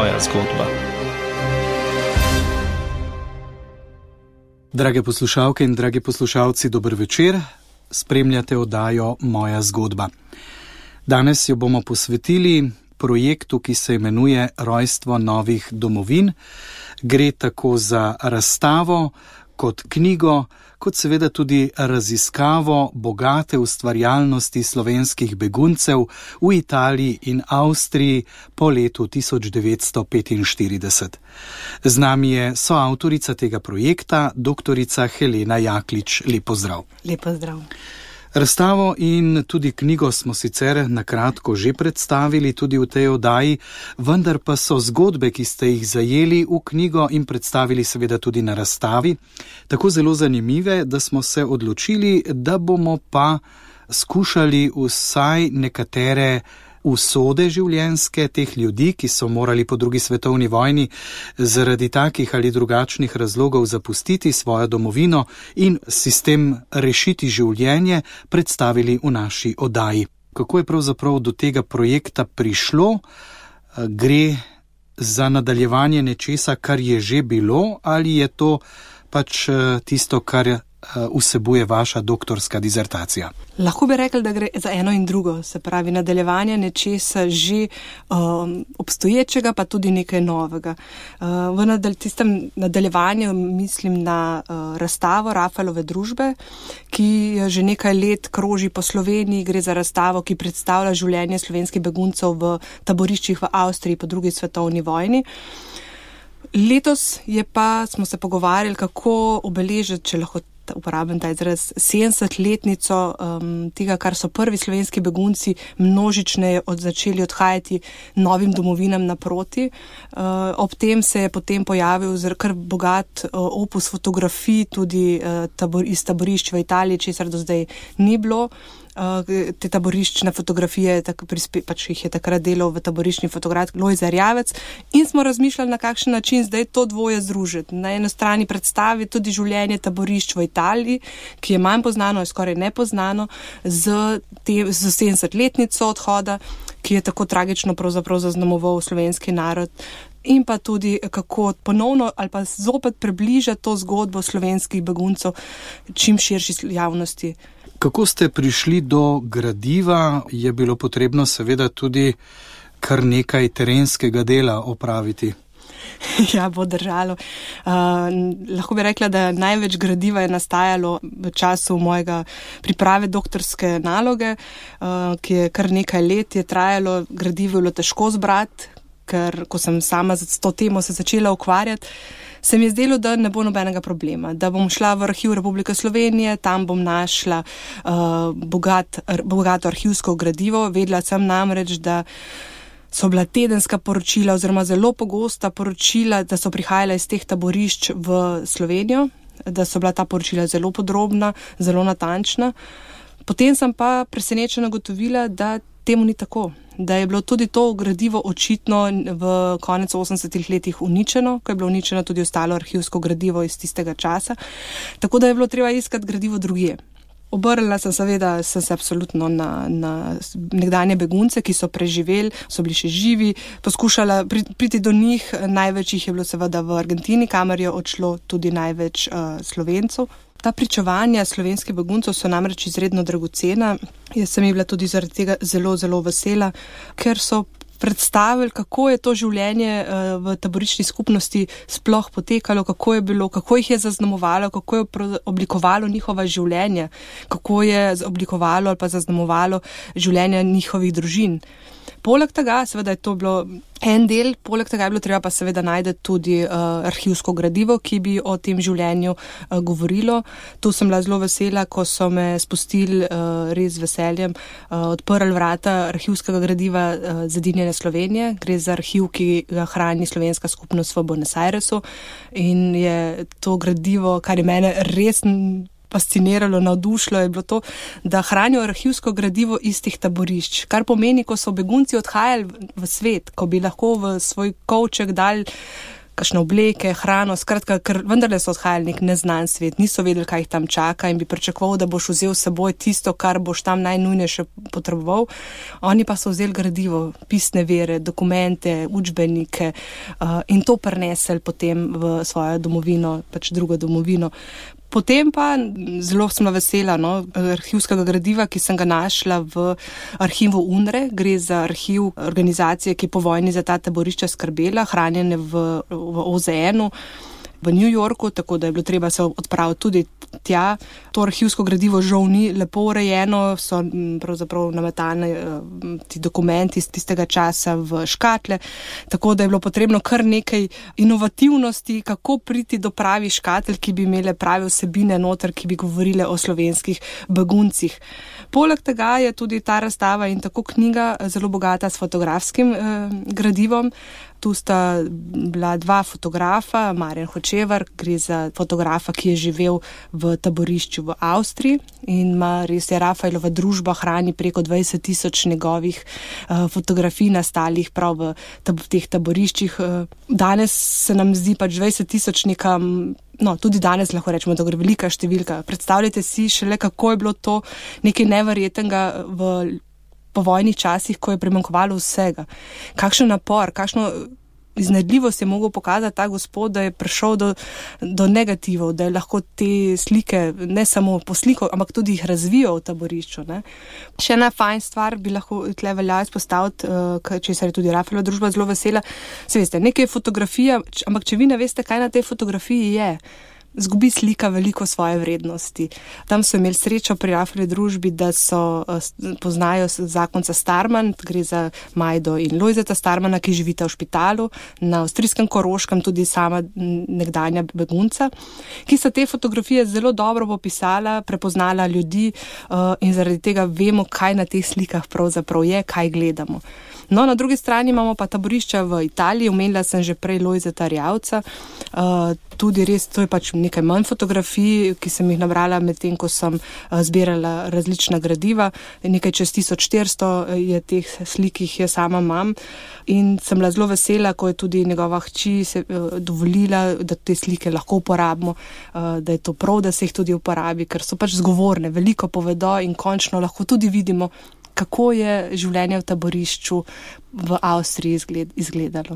moja zgodba. Drage poslušalke in dragi poslušalci, dober večer. Spremljate oddajo Moja zgodba. Danes jo bomo posvetili projektu, ki se imenuje Rojstvo novih domovin. Gre tako za razstavo, kot knjigo, kot seveda tudi raziskavo bogate ustvarjalnosti slovenskih beguncev v Italiji in Avstriji po letu 1945. Z nami je soavtorica tega projekta, doktorica Helena Jaklič. Lep pozdrav. Lep pozdrav. Razstavo in tudi knjigo smo sicer na kratko že predstavili tudi v tej oddaji, vendar pa so zgodbe, ki ste jih zajeli v knjigo in predstavili seveda tudi na razstavi, tako zelo zanimive, da smo se odločili, da bomo pa skušali vsaj nekatere usode življenjske teh ljudi, ki so morali po drugi svetovni vojni zaradi takih ali drugačnih razlogov zapustiti svojo domovino in s tem rešiti življenje, predstavili v naši oddaji. Kako je pravzaprav do tega projekta prišlo? Gre za nadaljevanje nečesa, kar je že bilo, ali je to pač tisto, kar vsebuje vaša doktorska dizertacija? Lahko bi rekli, da gre za eno in drugo, se pravi nadaljevanje nečesa že obstoječega, pa tudi nekaj novega. V tistem nadaljevanju mislim na razstavo Rafaelove družbe, ki že nekaj let kroži po Sloveniji. Gre za razstavo, ki predstavlja življenje slovenskih beguncev v taboriščih v Avstriji po drugi svetovni vojni. Letos smo se pogovarjali, kako obeležiti, če lahko uporabim ta izraz, 70-letnico tega, kar so prvi slovenski begunci množičneje začeli odhajati novim domovinam naproti. Ob tem se je potem pojavil kar bogat opus fotografij tudi iz taborišč v Italiji, česar do zdaj ni bilo. Te taboriščne fotografije, pač jih je takrat delal v taboriščni fotograf Lojze Erjavec, in smo razmišljali, na kakšen način zdaj to dvoje združiti. Na eni strani predstavi tudi življenje taborišč v Italiji, ki je manj poznano, je skoraj nepoznano, z 70-letnico odhoda, ki je tako tragično pravzaprav zaznamoval slovenski narod, in pa tudi kako ponovno ali pa zopet približa to zgodbo slovenskih beguncev čim širši javnosti. Kako ste prišli do gradiva? Je bilo potrebno seveda tudi kar nekaj terenskega dela opraviti. Ja, bo držalo. Lahko bi rekla, da največ gradiva je nastajalo v času mojega priprave doktorske naloge, ki je kar nekaj let je trajalo. Gradivo je bilo težko zbrati, ker ko sem sama s to temo se začela ukvarjati, se mi je zdelo, da ne bo nobenega problema, da bom šla v Arhiv Republike Slovenije, tam bom našla bogato arhivsko gradivo. Vedela sem namreč, da so bila tedenska poročila oziroma zelo pogosta poročila, da so prihajala iz teh taborišč v Slovenijo, da so bila ta poročila zelo podrobna, zelo natančna. Potem sem pa presenečeno ugotovila, da temu ni tako, da je bilo tudi to gradivo očitno v konec 80-ih letih uničeno, ko je bilo uničeno tudi ostalo arhivsko gradivo iz tistega časa, tako da je bilo treba iskati gradivo drugje. Obrnila sem se absolutno na nekdanje begunce, ki so preživeli, so bili še živi, poskušala priti do njih. Največ jih je bilo seveda v Argentini, kamor je odšlo tudi največ Slovencev. Ta pričevanja slovenskih beguncev so namreč izredno dragocena. Jaz sem bila tudi zaradi tega zelo, zelo vesela, ker so predstavili, kako je to življenje v taboriščni skupnosti sploh potekalo, kako je bilo, kako jih je zaznamovalo, kako je oblikovalo njihova življenja, kako je oblikovalo ali pa zaznamovalo življenje njihovih družin. Poleg tega, seveda je to bilo en del, poleg tega je bilo treba pa seveda najti tudi arhivsko gradivo, ki bi o tem življenju govorilo. Tu sem bila zelo vesela, ko so me spustili res z veseljem, odprli vrata arhivskega gradiva Zedinjene Slovenije. Gre za arhiv, ki ga hrani slovenska skupnost v Buenos Airesu, in je to gradivo, kar je mene res fasciniralo, navdušilo, je bilo to, da hranijo arhivsko gradivo iz teh taborišč. Kar pomeni, ko so begunci odhajali v svet, ko bi lahko v svoj kovček dali kakšne obleke, hrano, skratka, ker vendarle so odhajali nek neznan svet, niso vedeli, kaj jih tam čaka in bi pričakoval, da boš vzel s seboj tisto, kar boš tam najnujnejše potreboval. Oni pa so vzeli gradivo, pisne vere, dokumente, učbenike in to prinesli potem v svojo domovino, pač drugo domovino. Potem pa zelo sem vesela arhivskega gradiva, ki sem ga našla v arhivu UNRE. Gre za arhiv organizacije, ki je po vojni za ta taborišča skrbela, hranjene v OZN-u v New Yorku, tako da je bilo treba se odpraviti tudi tja. To arhivsko gradivo žal ni lepo urejeno, so pravzaprav nametani ti dokumenti iz tistega časa v škatle, tako da je bilo potrebno kar nekaj inovativnosti, kako priti do pravi škatel, ki bi imele prave vsebine noter, ki bi govorile o slovenskih beguncih. Poleg tega je tudi ta razstava in tako knjiga zelo bogata s fotografskim gradivom. Tu sta bila dva fotografa, Marjan Hočevar, gre za fotografa, ki je živel v taborišču v Avstriji in ima res je Rafaelova družba hrani preko 20,000 njegovih fotografij nastalih prav v teh taboriščih. Danes se nam zdi pač 20,000 nekam, tudi danes lahko rečemo, da gre velika številka. Predstavljajte si šele, kako je bilo to nekaj neverjetnega v povojnih časih, ko je primanjkovalo vsega. Kakšen napor, kakšno iznajdljivost je mogel pokazati ta gospod, da je prišel do negativov, da je lahko te slike ne samo poslikal, ampak tudi jih razvijal v taborišču. Ne? Še ena fajn stvar bi lahko tle velja izpostaviti, česar je tudi Rafaelova družba zelo vesela. Se veste, nekaj je fotografija, ampak če vi ne veste, kaj na tej fotografiji je, zgubi slika veliko svoje vrednosti. Tam so imeli srečo pri Rafaelovi družbi, da poznajo zakonca Starman, gre za Majdo in Lojzeta Starmana, ki živita v špitalu na avstrijskem Koroškem, tudi sama nekdanja begunca, ki so te fotografije zelo dobro popisala, prepoznala ljudi in zaradi tega vemo, kaj na teh slikah pravzaprav je, kaj gledamo. Na drugi strani imamo pa taborišča v Italiji, omenila sem že prej Lojzeta Erjavca, tudi res, to je pač nekaj manj fotografij, ki sem jih nabrala medtem, ko sem zbirala različna gradiva. Nekaj čez 1400 je teh slik, ki jih jaz sama imam in sem bila zelo vesela, ko je tudi njegova hči se dovolila, da te slike lahko uporabimo, da je to prav, da se jih tudi uporabi, ker so pač zgovorne, veliko povedo in končno lahko tudi vidimo, kako je življenje v taborišču v Avstriji izgledalo.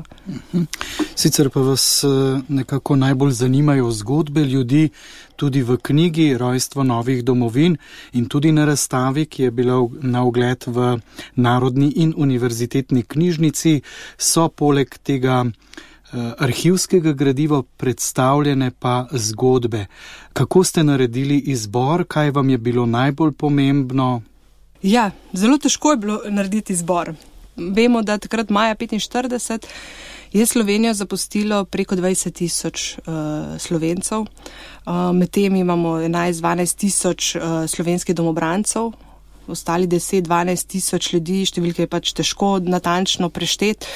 Sicer pa vas nekako najbolj zanimajo zgodbe ljudi, tudi v knjigi Rojstvo novih domovin in tudi na razstavi, ki je bila na ogled v Narodni in univerzitetni knjižnici, so poleg tega arhivskega gradiva predstavljene pa zgodbe. Kako ste naredili izbor, kaj vam je bilo najbolj pomembno? Ja, zelo težko je bilo narediti izbor. Vemo, da takrat maja 1945 je Slovenijo zapustilo preko 20,000 Slovencev. Medtem imamo 11-12 tisoč slovenskih domobrancev, ostali 10-12 tisoč ljudi, številke je pač težko natančno prešteti.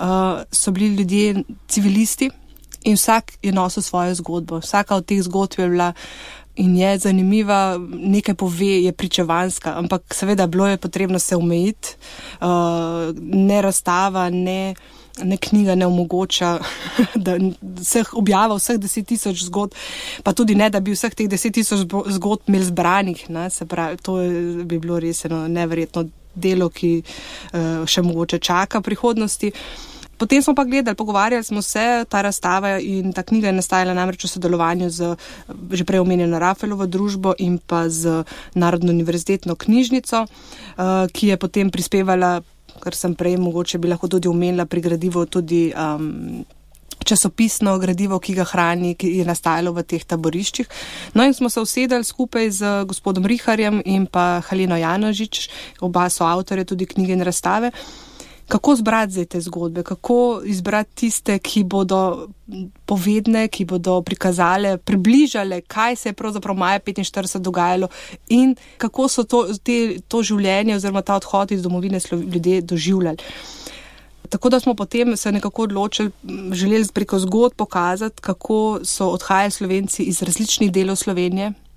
So bili ljudje civilisti in vsak je nosil svojo zgodbo. Vsaka od teh zgodb je bila in je zanimiva, nekaj pove, je pričevanska, ampak seveda bilo je potrebno se omejiti. Ne razstava, ne knjiga ne omogoča, da objava vseh 10,000 zgodb, pa tudi ne, da bi vseh teh 10,000 zgodb imeli zbranih. Se pravi, to bi bilo res eno neverjetno delo, ki še mogoče čaka v prihodnosti. Potem smo pa gledali, pogovarjali smo se, ta razstava in ta knjiga je nastajala namreč v sodelovanju z že prej omenjeno Rafaelovo družbo in pa z Narodno univerzitetno knjižnico, ki je potem prispevala, kar sem prej mogoče bi lahko tudi omenila pri gradivu, tudi časopisno gradivo, ki ga hrani, ki je nastajalo v teh taboriščih. In smo se usedali skupaj z gospodom Riharjem in pa Halino Janožič, oba so avtorje tudi knjige in razstave. Kako zbrati zdaj te zgodbe, kako izbrati tiste, ki bodo povedne, ki bodo prikazale, približale, kaj se je pravzaprav maja 1945 dogajalo in kako so to življenje oziroma ta odhod iz domovine ljudje doživljali. Tako da smo potem se nekako odločili, želeli preko zgodb pokazati, kako so odhajali Slovenci iz različnih delov Slovenije,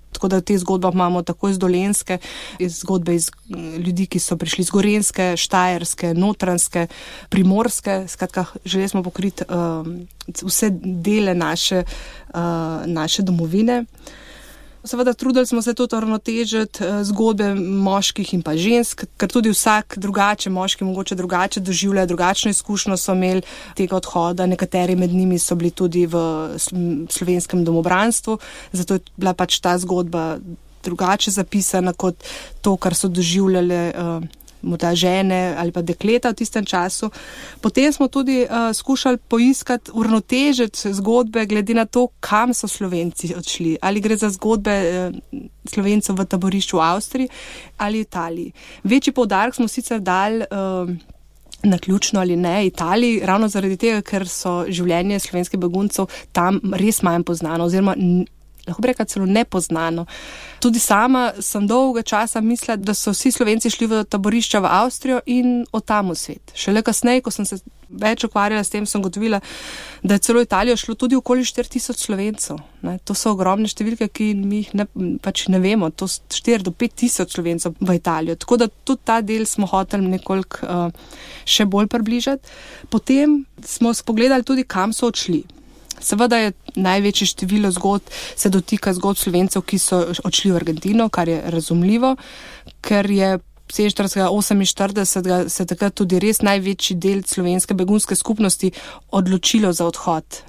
Tako da v teh zgodbah imamo tako iz Dolenjske, zgodbe iz ljudi, ki so prišli iz Gorenjske, Štajerske, Notranjske, Primorske. Skratka, želeli smo pokriti vse dele naše domovine. Seveda trudili smo se tudi uravnotežiti zgodbe moških in pa žensk, ker tudi vsak drugače, moški mogoče drugače doživljajo, drugačno izkušnjo so imeli tega odhoda, nekateri med njimi so bili tudi v slovenskem domobranstvu, zato je bila pač ta zgodba drugače zapisana kot to, kar so doživljale morda žene ali pa dekleta v tistem času. Potem smo tudi skušali poiskati, uravnotežiti zgodbe glede na to, kam so Slovenci odšli. Ali gre za zgodbe Slovencev v taborišču v Avstriji ali Italiji. Večji poudarek smo sicer dali naključno ali ne Italiji, ravno zaradi tega, ker so življenje slovenskih beguncev tam res manj poznano, oziroma lahko bi rekla celo nepoznano. Tudi sama sem dolgo časa mislila, da so vsi Slovenci šli v taborišča v Avstrijo in od tam v svet. Šele kasneje, ko sem se več ukvarjala s tem, sem gotovila, da je celo Italijo šlo tudi okoli 4000 Slovencev. To so ogromne številke, ki mi jih ne vemo. To 4 do 5000 Slovencev v Italijo. Tako da tudi ta del smo hoteli nekoliko še bolj približati. Potem smo spogledali tudi, kam so odšli. Seveda je največje število zgodb se dotika zgodb Slovencev, ki so odšli v Argentino, kar je razumljivo, ker je 47-48 se takrat tudi res največji del slovenske begunske skupnosti odločilo za odhod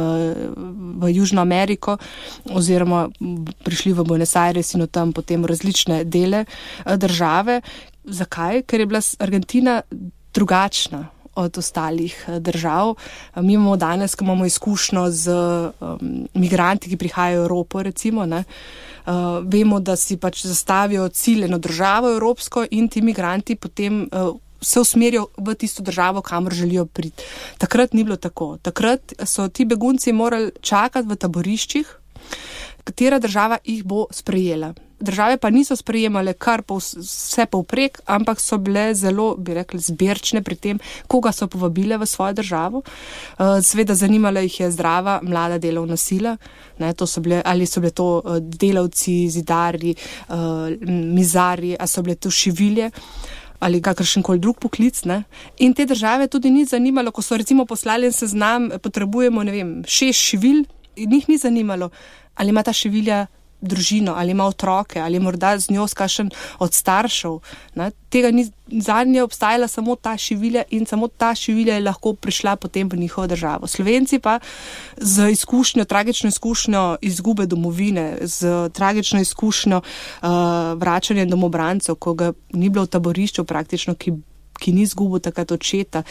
v Južno Ameriko oziroma prišli v Buenos Aires in od tam potem v različne dele države. Zakaj? Ker je bila Argentina drugačna od ostalih držav. Mi imamo danes, ko imamo izkušnjo z migranti, ki prihajajo v Evropo, recimo, vemo, da si pač zastavijo ciljeno državo evropsko in ti migranti potem se usmerijo v tisto državo, kamor želijo priti. Takrat ni bilo tako. Takrat so ti begunci morali čakati v taboriščih, katera država jih bo sprejela. Države pa niso sprejemale kar vse povprek, ampak so bile zelo, bi rekli, zbirčne pri tem, koga so povabile v svojo državo. Seveda zanimala jih je zdrava, mlada delovna sila. Ali so bile to delavci, zidarji, mizarji, ali so bile to šivilje ali kakršenkoli drug poklic. In te države tudi ni zanimalo, ko so recimo poslali en seznam, potrebujemo, 6 šivil, in njih ni zanimalo, ali ima ta šivilja družino, ali ima otroke, ali morda z njo kakšen od staršev. Tega ni, zadnje obstajala samo ta šivilja in samo ta šivilja je lahko prišla potem v njihovo državo. Slovenci pa z izkušnjo, tragično izkušnjo izgube domovine, z tragično izkušnjo vračanja domobrancev, ko ga ni bilo v taborišču praktično, ki ni izgubil takrat očeta,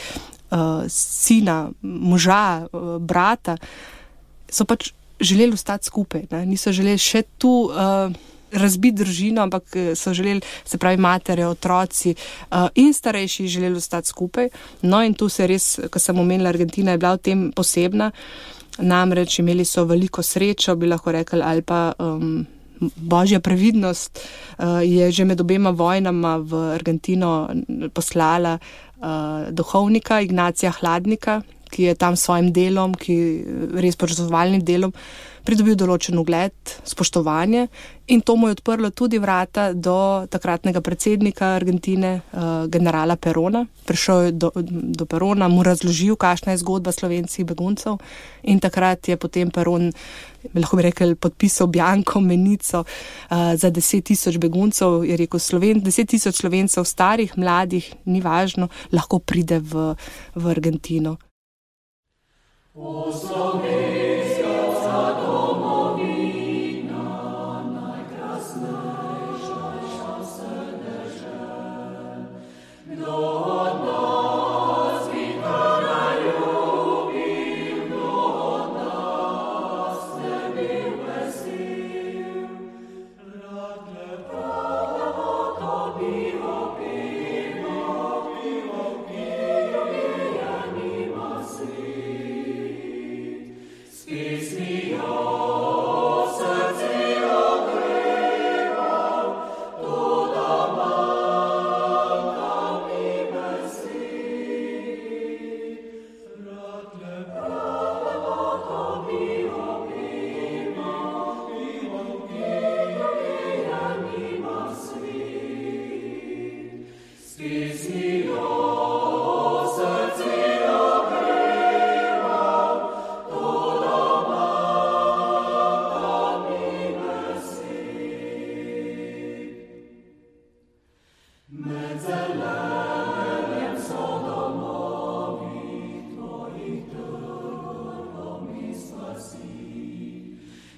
sina, moža, brata, so pač želeli ostati skupaj. Niso želeli še tu razbiti družino, ampak so želeli, se pravi matere, otroci in starejši želeli ostati skupaj. No in tu se res, ko sem omenila, Argentina je bila v tem posebna, namreč imeli so veliko srečo, bi lahko rekli, ali pa božja previdnost je že med obema vojnama v Argentino poslala duhovnika Ignacija Hladnika, ki je tam s svojim delom, ki res požrtvovalnim delom pridobil določen ugled, spoštovanje, in to mu je odprlo tudi vrata do takratnega predsednika Argentine, generala Perona. Prišel je do Perona, mu razložil, kakšna je zgodba slovenskih beguncev, in takrat je potem Peron, lahko bi rekel, podpisal bianko menico za 10 000 beguncev. Je rekel, 10 000 Slovencev, starih, mladih, ni važno, lahko pride v Argentino. O slovenska domovina, najkrasnejša srdeže, kdo od nas bi kara ljubil, kdo od nas ne bil vesel, rad gledamo to pivo, Pismijo se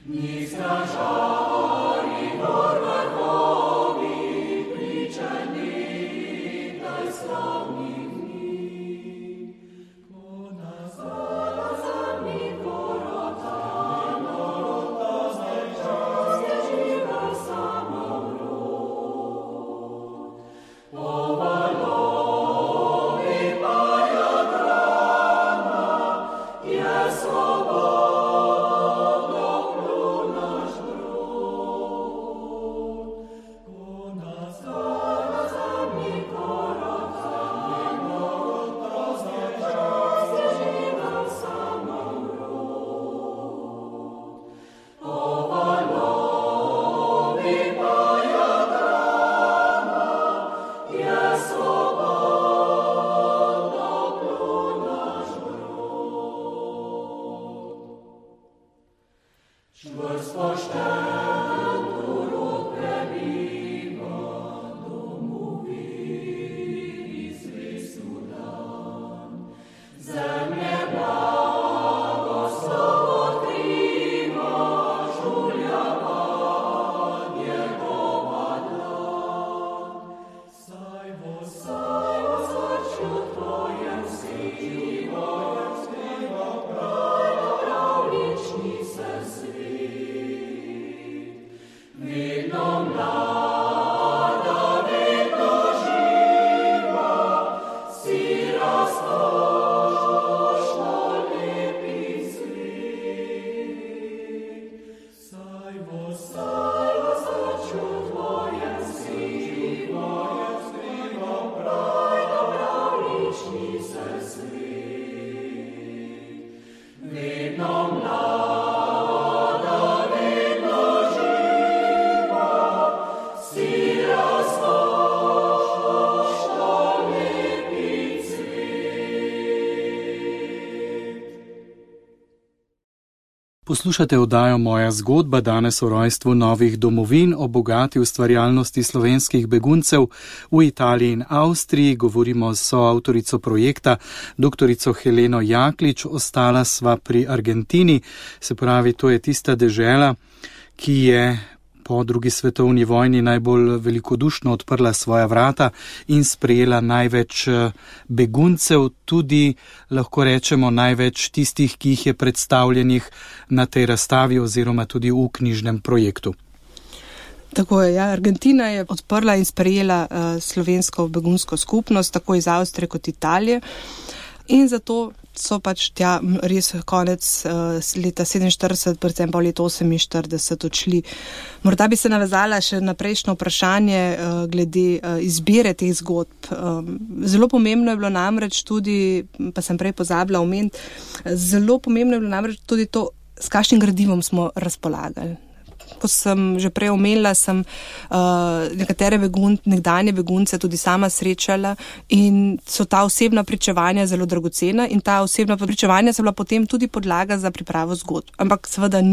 Poslušate oddajo Moja zgodba, danes o rojstvu novih domovin, o bogati ustvarjalnosti slovenskih beguncev v Italiji in Avstriji. Govorimo s soavtorico projekta, doktorico Heleno Jaklič. Ostala sva pri Argentini, se pravi, to je tista dežela, ki je po drugi svetovni vojni najbolj velikodušno odprla svoja vrata in sprejela največ beguncev, tudi lahko rečemo največ tistih, ki jih je predstavljenih na tej razstavi oziroma tudi v knjižnem projektu. Tako je, ja. Argentina je odprla in sprejela slovensko begunsko skupnost, tako iz Avstrije kot Italije. In zato so pač tja res konec leta 47, predvsem pa leta 48 odšli. Morda bi se navezala še na prejšnjo vprašanje glede izbire teh zgodb. Zelo pomembno je bilo namreč tudi, pa sem prej pozabila omeniti, zelo pomembno je bilo namreč tudi to, s kakšnim gradivom smo razpolagali. Ko sem že prej omenila, sem nekatere nekdanje begunce tudi sama srečala in so ta osebna pričevanja zelo dragocena in ta osebna pričevanja so bila potem tudi podlaga za pripravo zgodb. Ampak seveda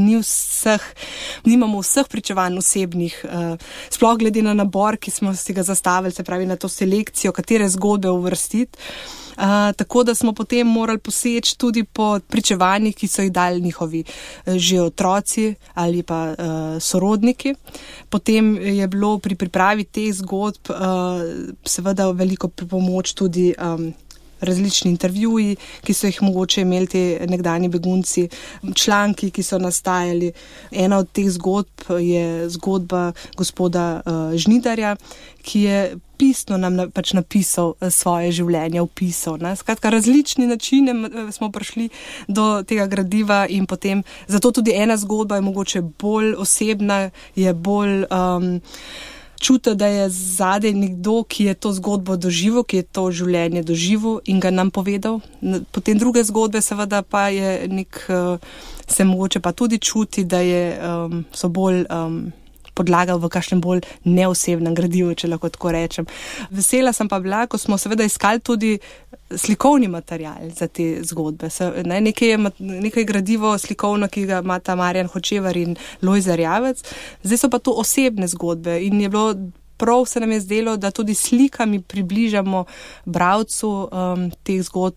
nimamo vseh pričevanj osebnih, sploh glede na nabor, ki smo si ga zastavili, se pravi na to selekcijo, katere zgodbe uvrstiti. Tako da smo potem morali poseči tudi po pričevanjih, ki so jih dali njihovi že otroci ali pa sorodniki. Potem je bilo pri pripravi teh zgodb seveda veliko pripomoč tudi različni intervjuji, ki so jih mogoče imeli ti nekdanji begunci, članki, ki so nastajali. Ena od teh zgodb je zgodba gospoda Žnidarja, ki je pisno nam pač napisal svoje življenje, opisal. Skratka, različni načine smo prišli do tega gradiva in potem, zato tudi ena zgodba je mogoče bolj osebna, je bolj čuti, da je zadaj nekdo, ki je to zgodbo doživel, ki je to življenje doživel in ga nam povedal. Potem druge zgodbe seveda pa je se mogoče pa tudi čuti, da so bolj podlaga v kakšnem bolj neosebnem gradivu, če lahko tako rečem. Vesela sem pa bila, ko smo seveda iskali tudi slikovni material za te zgodbe. Nekaj gradivo slikovno, ki ga imata Marjan Hočevar in Lojze Erjavec. Zdaj so pa to osebne zgodbe in je bilo prav, se nam je zdelo, da tudi slikami približamo bralcu teh zgodb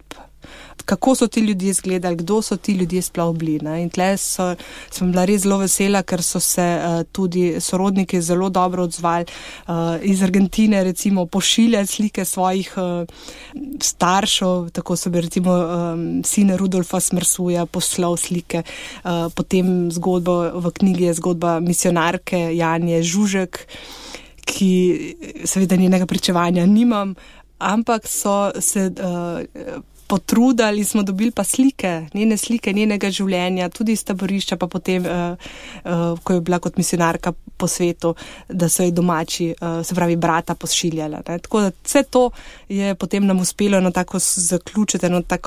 Kako so ti ljudje izgledali, kdo so ti ljudje sploh bili. Ne? In tle sem bila res zelo vesela, ker so se tudi sorodniki zelo dobro odzvali. Iz Argentine recimo pošiljali slike svojih staršev, tako so bi recimo sin Rudolfa Smersuja poslal slike. Potem zgodba v knjigi je zgodba misionarke Janje Žužek, ki seveda njenega pričevanja nimam, ampak so se potrudili, smo dobili pa slike, njene slike, njenega življenja, tudi iz taborišča, pa potem, ko je bila kot misionarka po svetu, da so ji domači, se pravi brata, pošiljala. Ne. Tako da vse to je potem nam uspelo zaključiti,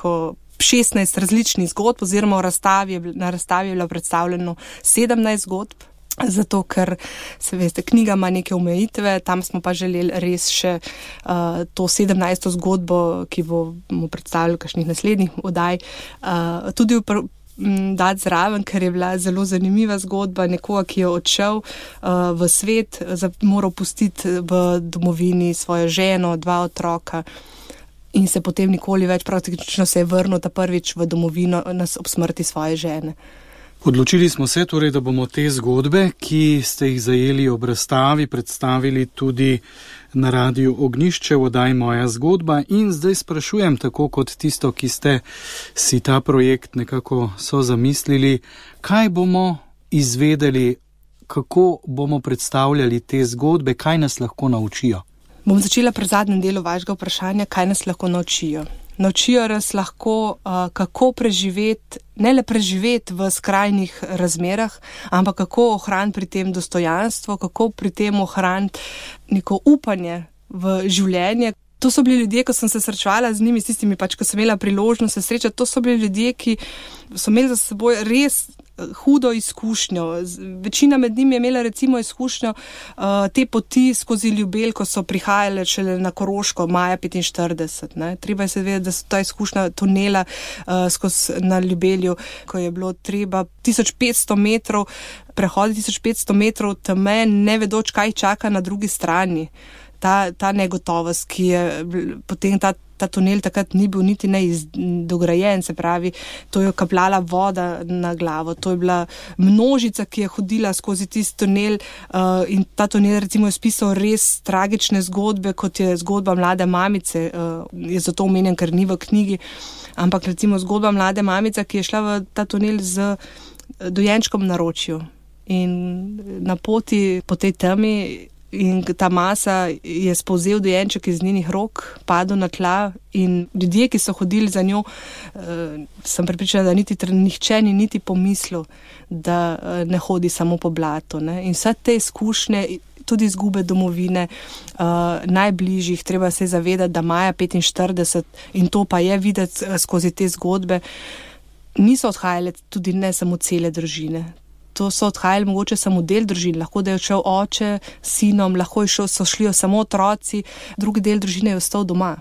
16 različnih zgodb, oziroma na razstavi je bilo predstavljeno 17 zgodb. Zato, ker se veste, knjiga ima neke omejitve, tam smo pa želeli res še to 17. zgodbo, ki bomo predstavili v kakšnih naslednjih oddaj, tudi dati zraven, ker je bila zelo zanimiva zgodba nekoga, ki je odšel v svet, moral pustiti v domovini svojo ženo, 2 otroka in se potem nikoli več, praktično se je vrnil ta prvič v domovino ob smrti svoje žene. Odločili smo se torej, da bomo te zgodbe, ki ste jih zajeli ob razstavi, predstavili tudi na Radiu Ognjišče v oddaji Moja zgodba, in zdaj sprašujem, tako kot tisto, ki ste si ta projekt nekako so zamislili, kaj bomo izvedeli, kako bomo predstavljali te zgodbe, kaj nas lahko naučijo? Bom začela pri zadnjem delu vašega vprašanja, kaj nas lahko naučijo. Naučijo nas lahko, kako preživeti, ne le preživeti v skrajnih razmerah, ampak kako ohraniti pri tem dostojanstvo, kako pri tem ohraniti neko upanje v življenje. To so bili ljudje, ko sem se srečevala z njimi, s tistimi ko sem imela priložnost se srečati, to so bili ljudje, ki so imeli za seboj res hudo izkušnjo. Večina med njimi je imela recimo izkušnjo te poti skozi Ljubelj, ko so prihajale šele na Koroško maja 1945. Ne. Treba je se vedeti, da so ta izkušnja tunela na Ljubelju, ko je bilo treba 1500 metrov prehoditi, 1500 metrov teme, ne vedoč, kaj čaka na drugi strani. Ta negotovost, ki je potem ta tunel takrat ni bil niti ne dograjen, se pravi, to je kapljala voda na glavo, to je bila množica, ki je hodila skozi tisti tunel in ta tunel recimo je spisal res tragične zgodbe, kot je zgodba mlade mamice, je zato omenjen, ker ni v knjigi, ampak recimo zgodba mlade mamice, ki je šla v ta tunel z dojenčkom na naročju in na poti po tej temi in ta masa je spolzel dojenček iz njenih rok, padel na tla in ljudje, ki so hodili za njo, sem prepričana, da nihče ni niti pomislil, da ne hodi samo po blatu. Ne? In vse te izkušnje, tudi izgube domovine, najbližjih, treba se zavedati, da maja 1945, in to pa je videti skozi te zgodbe, niso odhajale tudi ne samo cele družine. To so odhajali mogoče samo del družine, lahko da je odšel oče s sinom, lahko so šli samo otroci, drugi del družine je ostal doma.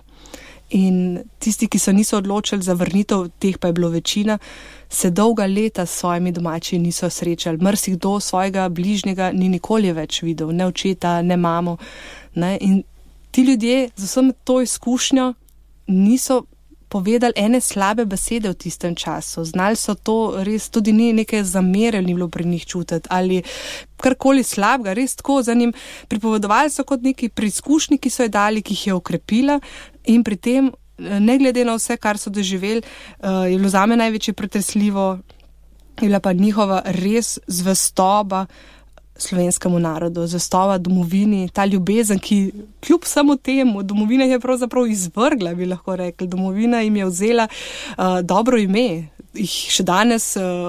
In tisti, ki se niso odločili za vrnitev, teh pa je bilo večina, se dolga leta s svojimi domači niso srečali. Marsikdo svojega bližnjega ni nikoli več videl, ne očeta, ne mamo. Ne? In ti ljudje z vsem to izkušnjo niso povedali ene slabe besede v tistem času. Znali so to res, tudi ni neke zamere ni bilo pri njih čutiti ali karkoli slabega, res tako za njim. Pripovedovali so kot neki preizkušnji, ki so jo dali, ki jih je okrepila in pri tem, ne glede na vse, kar so doživeli, je bilo zame največje pretresljivo, je bila pa njihova res zvestoba slovenskemu narodu, zvestoba domovini, ta ljubezen, ki kljub samo temu, domovina je pravzaprav izvrgla, bi lahko rekli. Domovina jim je vzela dobro ime. Jih še danes,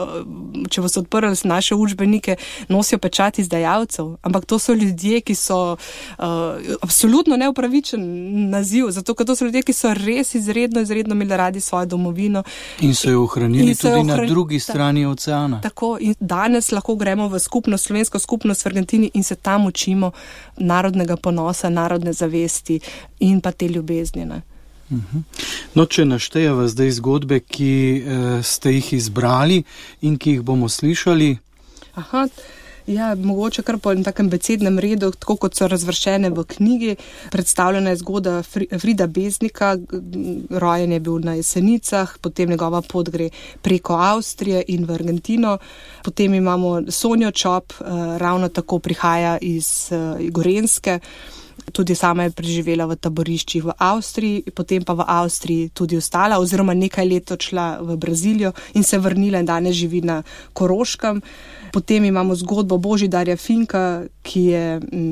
če boste odprli naše učbenike, nosijo pečat izdajalcev, ampak to so ljudje, ki so absolutno neupravičen naziv, zato ker to so ljudje, ki so res izredno imeli radi svojo domovino. In so jo ohranili tudi na drugi strani oceana. Tako, in danes lahko gremo v skupnost, slovensko skupnost v Argentini in se tam učimo narodnega ponosa, narodne zavesti in pa te ljubezni. No, če naštejeva zdaj zgodbe, ki ste jih izbrali in ki jih bomo slišali. Ja, mogoče kar po takem besednem redu, tako kot so razvrščene v knjigi. Predstavljena je zgodba Frida Beznika, rojen je bil na Jesenicah, potem njegova pot gre preko Avstrije in v Argentino. Potem imamo Sonjo Čop, ravno tako prihaja iz Gorenjske. Tudi sama je preživela v taboriščih v Avstriji, potem pa v Avstriji tudi ostala oziroma nekaj let odšla v Brazilijo in se vrnila in danes živi na Koroškem. Potem imamo zgodbo Božidarja Finka, ki je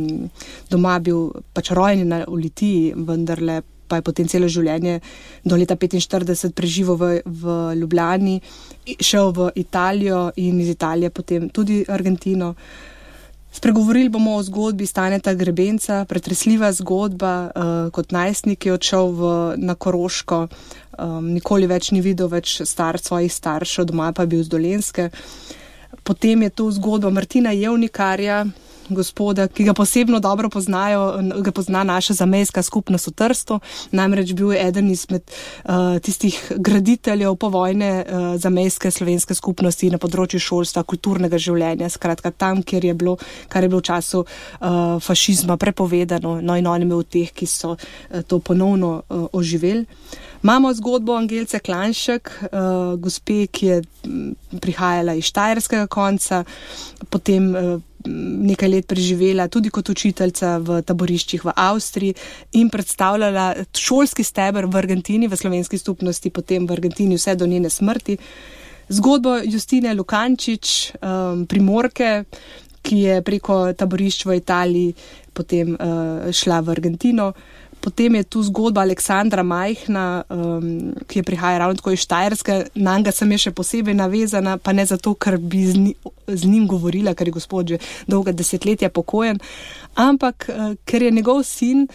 doma bil pač rojen v Litiji, vendarle pa je potem celo življenje do leta 1945 preživel v Ljubljani, šel v Italijo in iz Italije potem tudi Argentino. Spregovorili bomo o zgodbi Staneta Grebenca, pretresljiva zgodba, kot najstnik je odšel na Koroško, nikoli več ni videl svojih staršev, doma pa je bil z Dolenjske. Potem je tu zgodba Martina Jevnikarja, gospoda, ki ga posebno dobro ga pozna naša zamejska skupnost v Trstu, namreč bil je eden izmed tistih graditeljev povojne zamejske slovenske skupnosti na področju šolstva, kulturnega življenja, skratka tam, kar je bilo v času fašizma prepovedano, no in on je imel teh, ki so to ponovno oživeli. Imamo zgodbo Angelice Klanšek, gospe, ki je prihajala iz štajerskega konca, potem nekaj let preživela tudi kot učiteljica v taboriščih v Avstriji in predstavljala šolski steber v Argentini, v slovenski skupnosti, potem v Argentini vse do njene smrti. Zgodbo Justine Lukančič, Primorke, ki je preko taborišč v Italiji potem šla v Argentino. Potem je tu zgodba Aleksandra Majhna, ki je prihaja ravno tako iz Štajerske. Na njega sem je še posebej navezana, pa ne zato, ker bi z njim govorila, ker je gospod že dolga desetletja pokojen, ampak ker je njegov sin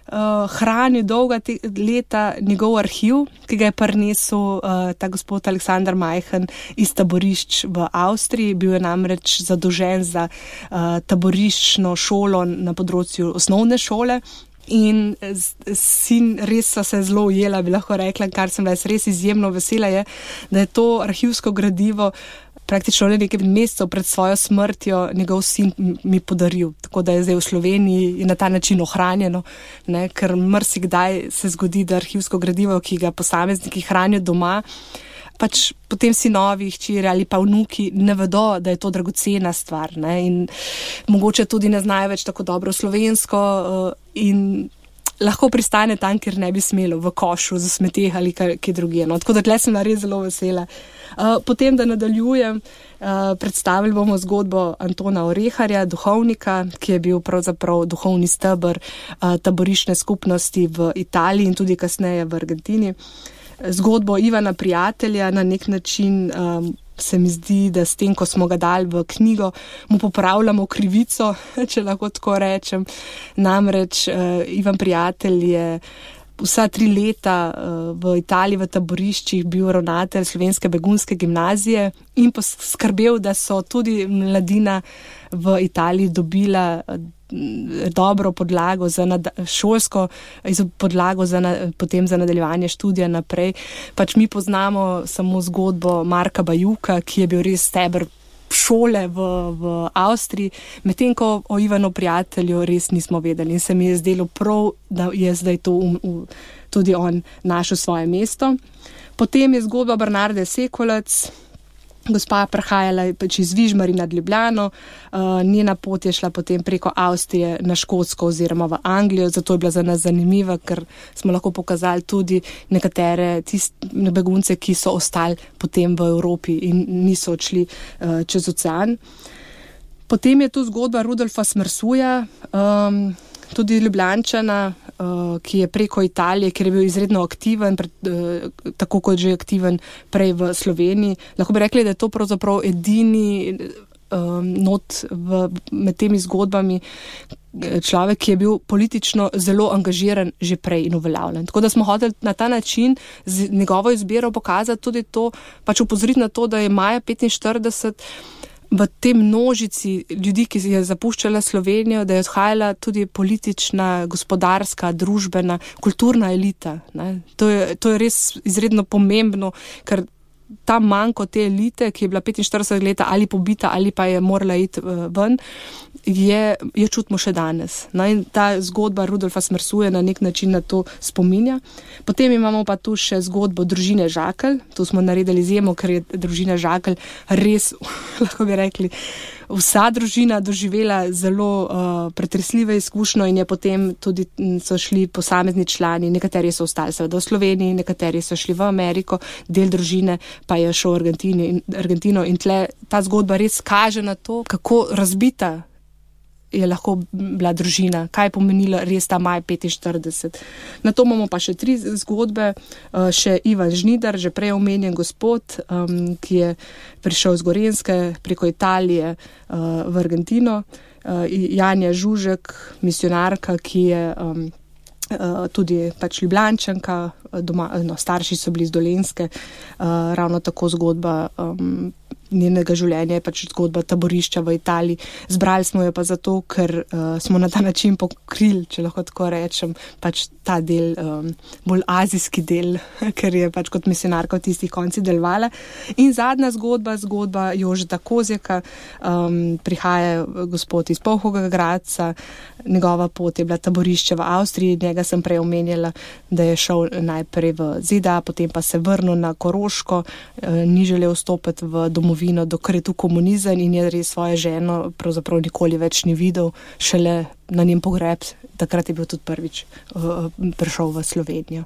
hranil dolga leta njegov arhiv, ki ga je prinesel ta gospod Aleksandar Majhen iz taborišč v Avstriji. Bil je namreč zadolžen za taboriščno šolo na področju osnovne šole. In sin res so se zelo ujela, bi lahko rekla, kar sem res izjemno vesela je, da je to arhivsko gradivo praktično le nekaj mesecev pred svojo smrtjo njegov sin mi podaril, tako da je zdaj v Sloveniji na ta način ohranjeno, ne, ker marsikdaj se zgodi, da arhivsko gradivo, ki ga posamezniki hranijo doma, pač potem sinovi, hčere ali pa vnuki ne vedo, da je to dragocena stvar, ne, in mogoče tudi ne znajo več tako dobro slovensko in lahko pristane tam, kjer ne bi smelo, v košu za smeteh ali kje drugje. No. Tako da tle sem res zelo vesela. Potem, da nadaljujem, predstavili bomo zgodbo Antona Oreharja, duhovnika, ki je bil pravzaprav duhovni steber taborišne skupnosti v Italiji in tudi kasneje v Argentini. Zgodbo Ivana Prijatelja na nek način se mi zdi, da s tem, ko smo ga dali v knjigo, mu popravljamo krivico, če lahko tako rečem. Namreč Ivan Prijatelj je vsa 3 leta v Italiji v taboriščih bil ravnatelj Slovenske begunske gimnazije in poskrbel, da so tudi mladina v Italiji dobila dobro podlago za šolsko podlago potem za nadaljevanje študija naprej. Pač mi poznamo samo zgodbo Marka Bajuka, ki je bil res steber šole v Avstriji, medtem ko o Ivanu Prijatelju res nismo vedeli in se mi je zdelo prav, da je zdaj to tudi on našel svoje mesto. Potem je zgodba Bernarde Sekolec. Gospa prihajala pač iz Vižmari nad Ljubljano, njena pot je šla potem preko Avstrije na Škotsko oziroma v Anglijo, zato je bila za nas zanimiva, ker smo lahko pokazali tudi nekatere begunce, ki so ostali potem v Evropi in niso odšli čez ocean. Potem je tu zgodba Rudolfa Smersuja, tudi Ljubljančana, ki je preko Italije, ker je bil izredno aktiven, tako kot že aktiven prej v Sloveniji. Lahko bi rekli, da je to pravzaprav edini med temi zgodbami človek, ki je bil politično zelo angažiran že prej in uveljavljen. Tako da smo hoteli na ta način z njegovo izbiro pokazati tudi to, pač upozoriti na to, da je maja 1945 v tem množici ljudi, ki je zapuščala Slovenijo, da je odhajala tudi politična, gospodarska, družbena, kulturna elita. Ne. To je res izredno pomembno, ker ta manjko te elite, ki je bila 45 leta ali pobita ali pa je morala iti ven, je čutimo še danes. No, in ta zgodba Rudolfa Smersuje na nek način na to spominja. Potem imamo pa tu še zgodbo družine Žakelj. Tu smo naredili izjemo, ker je družina Žakelj res, lahko bi rekli, vsa družina doživela zelo pretresljive izkušnje in je potem tudi so šli posamezni člani, nekateri so ostali seveda v Sloveniji, nekateri so šli v Ameriko, del družine pa je šel v Argentino in tle ta zgodba res kaže na to, kako razbita je lahko bila družina, kaj je pomenila res ta maj 45. Na to imamo pa še 3 zgodbe, še Ivan Žnidar, že prej omenjen gospod, ki je prišel z Gorenjske preko Italije v Argentino, Janja Žužek, misionarka, ki je tudi pač Ljubljančanka, doma, starši so bili z Dolenjske, ravno tako zgodba njenega življenja je pač zgodba taborišča v Italiji. Zbrali smo jo pa zato, ker smo na ta način pokrili, če lahko tako rečem, pač ta del, bolj azijski del, ker je pač kot misionarka v tistih koncih delovala. In zadnja zgodba Jožeta Kozjeka, prihaja gospod iz Polhogega Gradca, njegova pot je bila taborišče v Avstriji, njega sem prej omenjala, da je šel najprej v ZDA, potem pa se vrnil na Koroško, ni želel vstopiti v domovino, dokler je tu komunizem in je res svojo ženo pravzaprav nikoli več ni videl, šele na njen pogreb, takrat je bil tudi prvič prišel v Slovenijo.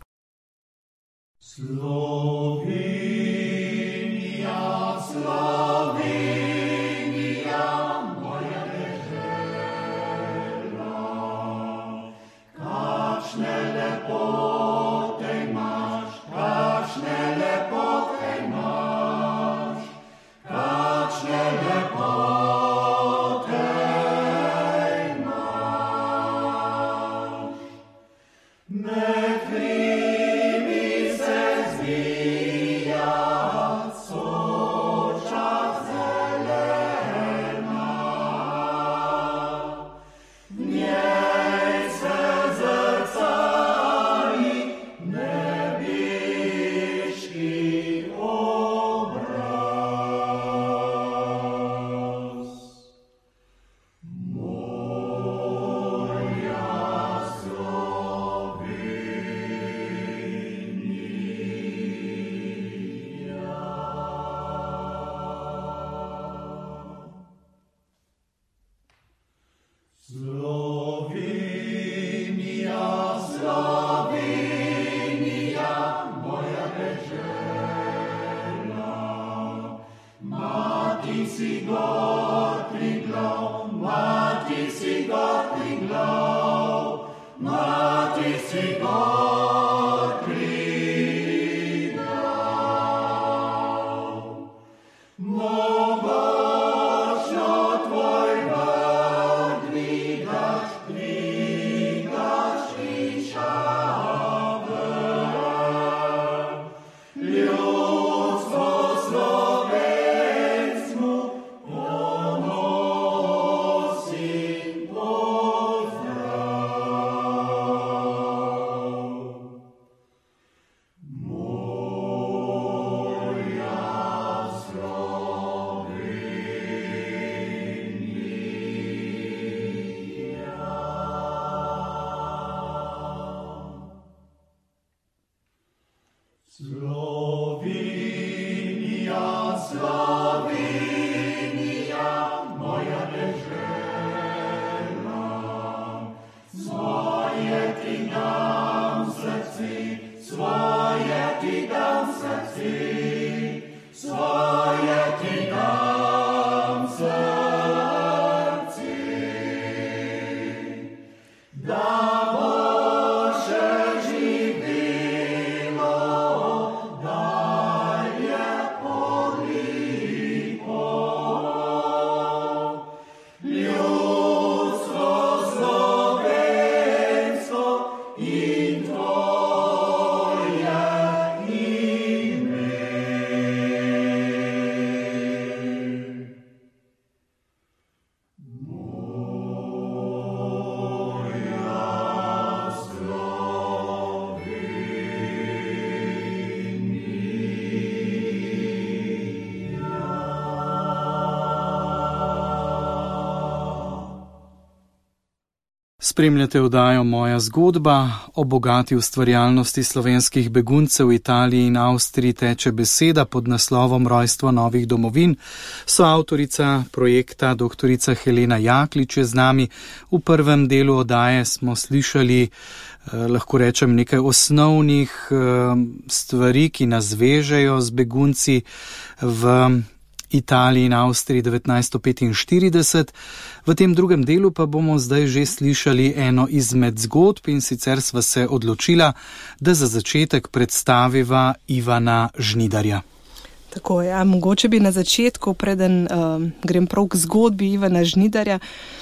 Spremljate oddajo Moja zgodba. O bogati ustvarjalnosti slovenskih beguncev v Italiji in Avstriji teče beseda pod naslovom Rojstvo novih domovin. Soavtorica projekta doktorica Helena Jaklič je z nami. V prvem delu oddaje smo slišali, lahko rečem, nekaj osnovnih stvari, ki nas vežejo z begunci v Italiji in Avstriji 1945. V tem drugem delu pa bomo zdaj že slišali eno izmed zgodb in sicer sva se odločila, da za začetek predstaviva Ivana Žnidarja. Tako je, mogoče bi na začetku, preden grem prav k zgodbi Ivana Žnidarja,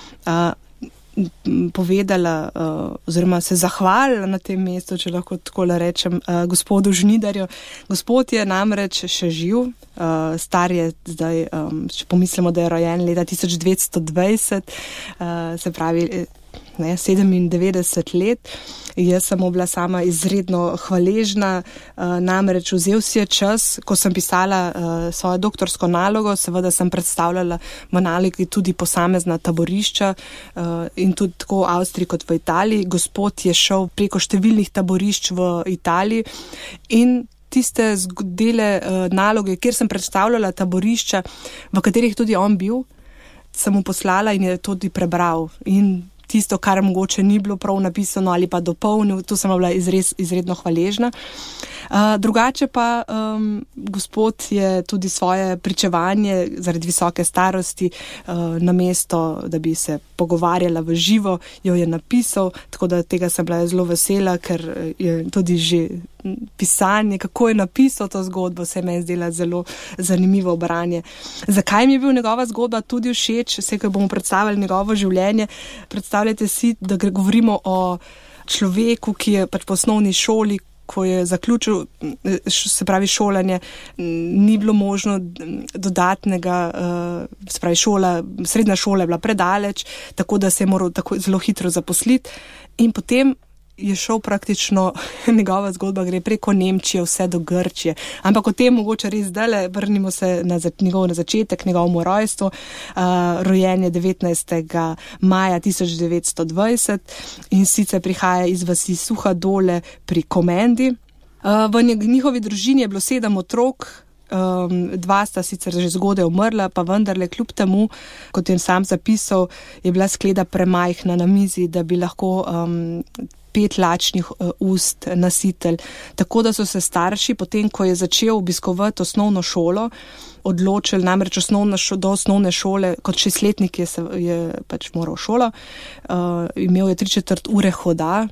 povedala oziroma se zahvalila na tem mestu, če lahko tako rečem, gospodu Žnidarju. Gospod je namreč še živ, star je zdaj, če pomislimo, da je rojen leta 1920, se pravi 97 let. Jaz sem bila sama izredno hvaležna, namreč vzel si je čas, ko sem pisala svojo doktorsko nalogo, seveda sem predstavljala v nalogi tudi posamezna taborišča in tudi tako v Avstriji kot v Italiji. Gospod je šel preko številnih taborišč v Italiji in tiste dele naloge, kjer sem predstavljala taborišča, v katerih tudi on bil, sem mu poslala in je tudi prebral. In tisto, kar mogoče ni bilo prav napisano ali pa dopolnil, tu sem bila izredno hvaležna. Drugače pa gospod je tudi svoje pričevanje zaradi visoke starosti, namesto da bi se pogovarjala v živo, jo je napisal, tako da tega sem bila zelo vesela, ker je tudi že pisanje, kako je napisal to zgodbo, se me je zdela zelo zanimivo branje. Zakaj mi je bil njegova zgodba tudi všeč, vse, ko bomo predstavili njegovo življenje. Predstavljajte si, da govorimo o človeku, ki je pač po osnovni šoli, ko je zaključil, se pravi šolanje, ni bilo možno dodatnega, se pravi srednja šola je bila predaleč, tako da se je moral tako zelo hitro zaposliti in potem je šel praktično, njegova zgodba gre preko Nemčije vse do Grčije. Ampak o tem mogoče res zdaj, vrnimo se na začetek, njegovemu rojstvu. Rojen je 19. maja 1920 in sicer prihaja iz vasi Suha Dole pri Komendi. V njihovi družini je bilo 7 otrok, 2 sta sicer že zgodaj umrla, pa vendarle kljub temu, kot je sam zapisal, je bila skleda premajhna na mizi, da bi lahko 5 lačnih ust nasitelj. Tako da so se starši, potem ko je začel obiskovati osnovno šolo, odločili, namreč do osnovne šole, kot 6-letnik je pač moral šolo, imel je 3/4 ure hoda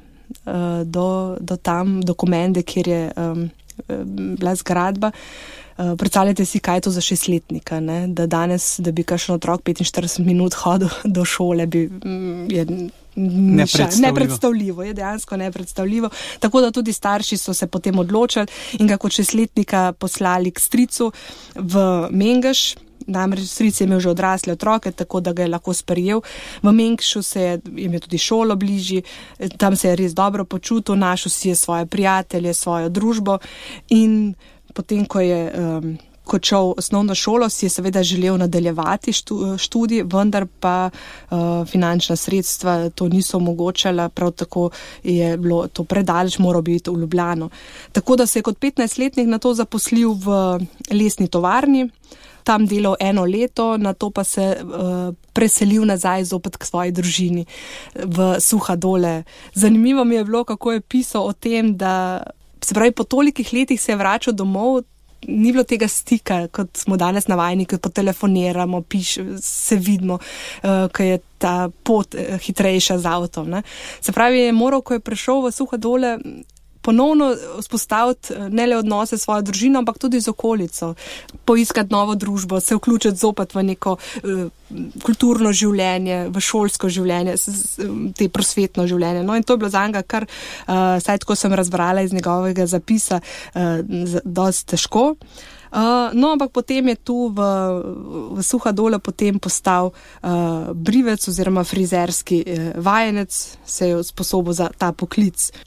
do tam, do Komende, kjer je bila zgradba. Predstavljajte si, kaj je to za 6-letnika, ne? Da danes, da bi kakšen otrok 45 minut hodil do šole, je nepredstavljivo, je dejansko nepredstavljivo. Tako da tudi starši so se potem odločili in ga kot 6-letnika poslali k stricu v Mengeš. Namreč stric je imel že odrasle otroke, tako da ga je lahko sprejel. V Mengšu je imel tudi šolo bližji, tam se je res dobro počutil, našel si je svoje prijatelje, svojo družbo in potem, ko je končal osnovno šolo, si je seveda želel nadaljevati študij, vendar pa finančna sredstva to niso omogočala, prav tako je bilo to predaleč, moral biti v Ljubljano. Tako da se je kot 15-letnik na to zaposlil v lesni tovarni, tam delal 1 leto, nato pa se preselil nazaj zopet k svoji družini v Suha Dole. Zanimivo mi je bilo, kako je pisal o tem, da se pravi, po tolikih letih se je vračal domov, ni bilo tega stika, kot smo danes navajeni, ko potelefoniramo, se vidimo, ko je ta pot hitrejša z avtom. Ne? Se pravi, je moral, ko je prišel v Suha Dole, ponovno vzpostaviti ne le odnose s svojo družino, ampak tudi z okolico, poiskati novo družbo, se vključiti zopet v neko kulturno življenje, v šolsko življenje, te prosvetno življenje. No in to je bilo za njega kar, saj tako sem razbrala iz njegovega zapisa, dosti težko. No, ampak potem je tu v Suha Dole potem postal brivec oziroma frizerski vajenec, se je usposobil za ta poklic.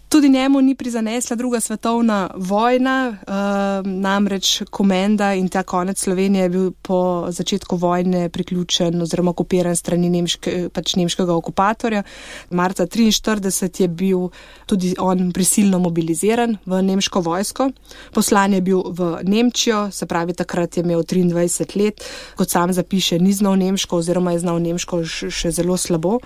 Tudi njemu ni prizanesla druga svetovna vojna, namreč komenda in ta konec Slovenije je bil po začetku vojne priključen oziroma okupiran strani nemškega okupatorja. Marca 1943 je bil tudi on prisilno mobiliziran v nemško vojsko. Poslan je bil v Nemčijo, se pravi takrat je imel 23 let, kot sam zapiše, ni znal nemško oziroma je znal nemško še zelo slabo.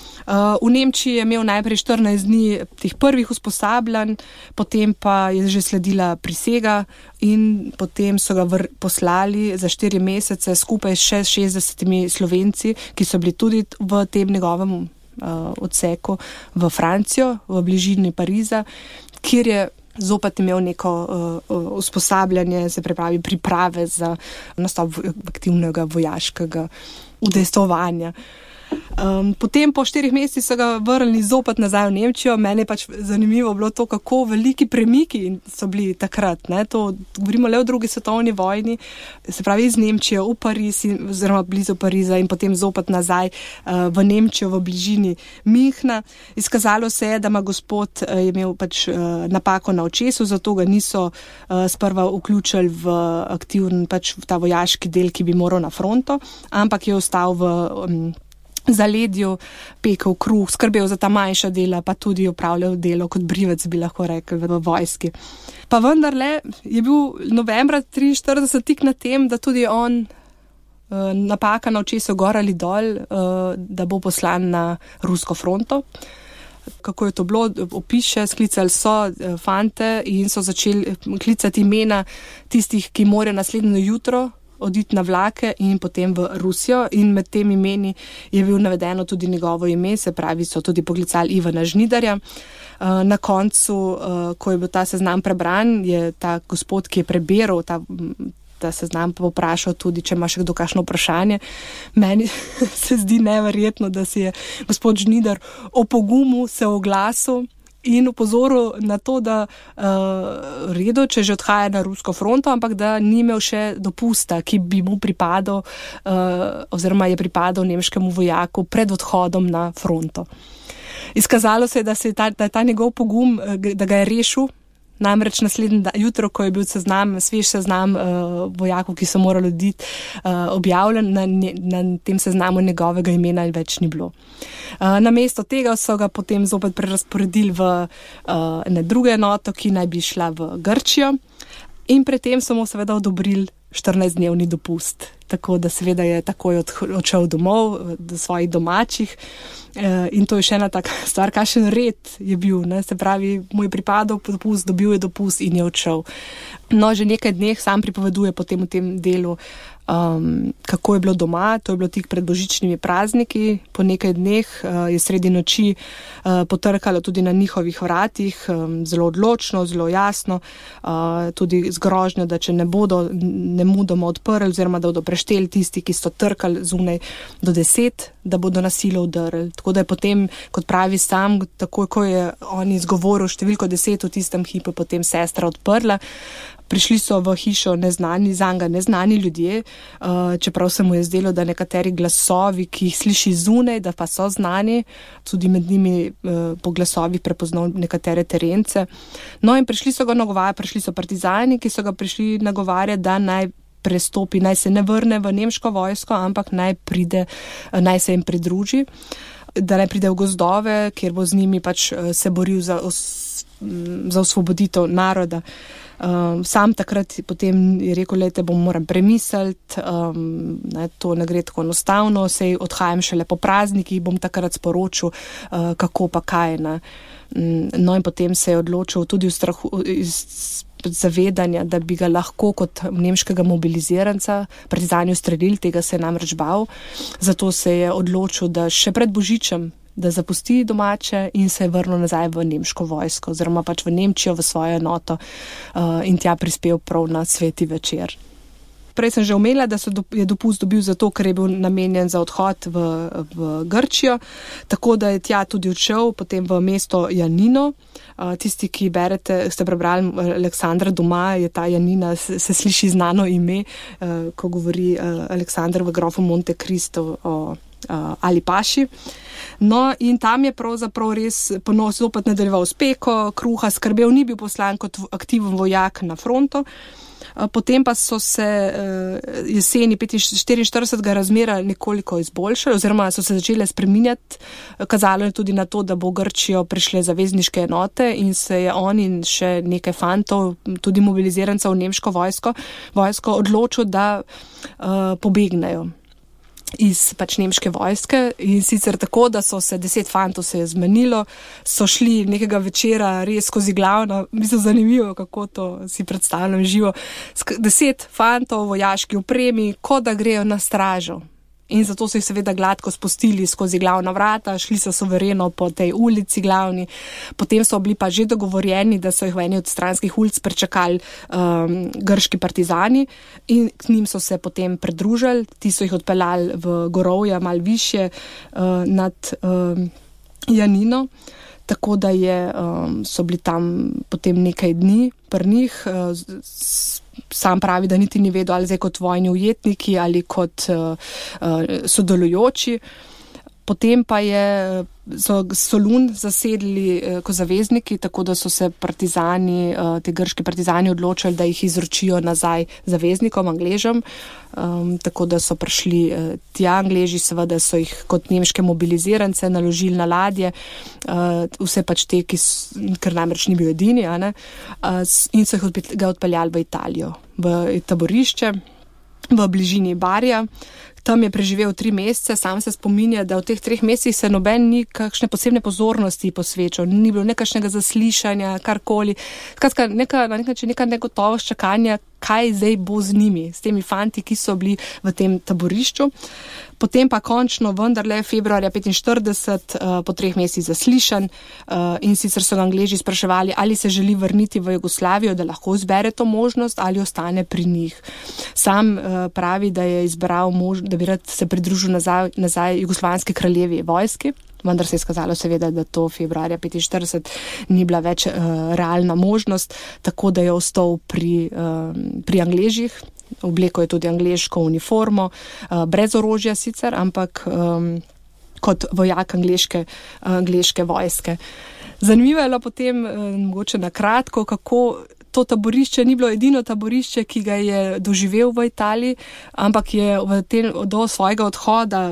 V Nemčiji je imel najprej 14 dni teh prvih usposabljanj, potem pa je že sledila prisega in potem so ga poslali za 4 mesece skupaj s 60 Slovenci, ki so bili tudi v tem njegovem odseku v Francijo, v bližini Pariza, kjer je zopet imel neko usposabljanje, se pravi priprave za nastop aktivnega vojaškega udejstvovanja. Potem po 4 mesecih so ga vrnili zopet nazaj v Nemčijo. Meni je pač zanimivo bilo to, kako veliki premiki so bili takrat. To govorimo le o drugi svetovni vojni, se pravi iz Nemčije v Pariz, oziroma blizu Pariza in potem zopet nazaj v Nemčijo v bližini Münchna. Izkazalo se je, da ima gospod imel pač napako na očesu, zato ga niso sprva vključili v aktiven pač v ta vojaški del, ki bi moral na fronto, ampak je ostal v zaledju, pekel kruh, skrbel za ta manjša dela, pa tudi opravljal delo kot brivec, bi lahko rekli, v vojski. Pa vendarle je bil novembra 1943 tik na tem, da tudi on napaka na očesu gor ali dol, da bo poslan na rusko fronto. Kako je to bilo, opiše, sklicali so fante in so začeli klicati imena tistih, ki morajo naslednjo jutro oditi na vlake in potem v Rusijo, in med temi imeni je bil navedeno tudi njegovo ime, se pravi so tudi poklicali Ivana Žnidarja. Na koncu, ko je bil ta seznam prebran, je ta gospod, ki je prebiral ta seznam, pa vprašal tudi, če ima še kdo kakšno vprašanje. Meni se zdi neverjetno, da si je gospod Žnidar opogumu se oglasil in upozoril na to, da redo, če že odhaja na rusko fronto, ampak da ni imel še dopusta, ki bi mu pripadal oziroma je pripadal nemškemu vojaku pred odhodom na fronto. Izkazalo se je, da je ta njegov pogum, da ga je rešil. Namreč naslednje jutro, ko je bil svež seznam vojakov, ki so morali oditi, objavljen, na tem seznamu njegovega imena več ni bilo. Namesto tega so ga potem zopet prerazporedili v druge enoto, ki naj bi šla v Grčijo, in predtem so mu seveda odobrili 14-dnevni dopust. Tako da seveda je takoj odšel domov do svojih domačih. In to je še ena taka stvar, kakšen red je bil, se pravi, mu je pripadal dopust, dobil je dopust in je odšel. No, že nekaj dneh sam pripoveduje potem v tem delu, kako je bilo doma. To je bilo tik pred božičnimi prazniki. Po nekaj dneh je sredi noči potrkalo tudi na njihovih vratih, zelo odločno, zelo jasno, tudi z grožnjo, da če ne bodo nemudoma odprli oziroma da bodo prešteli tisti, ki so trkali zunaj do 10, da bodo na silo udrli. Tako da je potem, kot pravi sam, takoj, ko je on izgovoril številko 10, v tistem hipu potem sestra odprla. Prišli so v hišo neznani ljudje, čeprav se mu je zdelo, da nekateri glasovi, ki jih sliši zunaj, da pa so znani, tudi med njimi po glasovih prepoznal nekatere terence. No in prišli so partizani, ki so ga prišli nagovarjati, da naj prestopi, naj se ne vrne v nemško vojsko, ampak naj se jim pridruži, da naj pride v gozdove, kjer bo z njimi pač se boril za osvoboditev naroda. Sam takrat potem je rekel, lejte, moram premisliti, to ne gre tako enostavno, sej odhajam šele po praznikih, bom takrat sporočil, kako pa kaj. No in potem se je odločil tudi v strahu, iz zavedanja, da bi ga lahko kot nemškega mobiliziranca partizani ustrelili, tega se je namreč bal, zato se je odločil, da še pred božičem da zapusti domače in se je vrnil nazaj v nemško vojsko, oziroma pač v Nemčijo, v svojo enoto in tja prispel prav na sveti večer. Prej sem že omenila, da je dopust dobil zato, ker je bil namenjen za odhod v Grčijo, tako da je tja tudi odšel, potem v mesto Janino. Tisti, ki berete, ste prebrali Aleksandra Doma, je ta Janina, se sliši znano ime, ko govori Aleksandr v grofu Monte Cristo o ali paši. No, in tam je pravzaprav res zopet nadaljeval s peko, kruha, skrbel, ni bil poslan kot aktiven vojak na fronto. Potem pa so se jeseni 1944 razmera nekoliko izboljšale, oziroma so se začele spreminjati. Kazalo je tudi na to, da bo v Grčijo prišle zavezniške enote in se je on in še nekaj fantov, tudi mobilizirancev v nemško vojsko odločil, da pobegnejo iz pač nemške vojske, in sicer tako, da so se 10 fantov se je zmenilo, so šli nekega večera res skozi glavno, mislim zanimivo, kako to si predstavljam živo, 10 fantov v vojaški opremi, kot da grejo na stražo. In zato so jih seveda gladko spustili skozi glavna vrata, šli so suvereno po tej ulici glavni, potem so bili pa že dogovorjeni, da so jih v eni od stranskih ulic prečakali grški partizani in k njim so se potem pridružili, ti so jih odpeljali v gorovja malo višje nad Janino, tako da so bili tam potem nekaj dni pri njih. Sam pravi, da niti ni vedel, ali zdaj kot vojni ujetniki ali kot sodelujoči. Potem pa so Solun zasedli kot zavezniki, tako da so se partizani, te grški partizani odločili, da jih izročijo nazaj zaveznikom, Angležem. Tako da so prišli tja Angleži, seveda so jih kot nemške mobilizirance naložili na ladje, vse pač te, ker namreč ni bil edini, in so ga odpeljali v Italijo, v taborišče v bližini Barija. Tam je preživel 3 mesece, sam se spominja, da v teh 3 mesecih se noben ni kakšne posebne pozornosti posvečal, ni bilo nekakšnega zaslišanja, karkoli. Skratka, neka negotovost čakanja, kaj zdaj bo z njimi, s temi fanti, ki so bili v tem taborišču. Potem pa končno vendarle februarja 1945 po 3 mesecih zaslišan in sicer so ga Angleži spraševali, ali se želi vrniti v Jugoslavijo, da lahko izbere to možnost ali ostane pri njih. Sam pravi, da je izbral da bi rad se pridružil nazaj jugoslovanski kraljevi vojski, vendar se je skazalo seveda, da to februarja 1945 ni bila več realna možnost, tako da je ostal pri Angležih. Oblekel je tudi angleško uniformo, brez orožja sicer, ampak kot vojak angleške vojske. Zanimivo je bilo potem, mogoče na kratko, kako to taborišče ni bilo edino taborišče, ki ga je doživel v Italiji, ampak je do svojega odhoda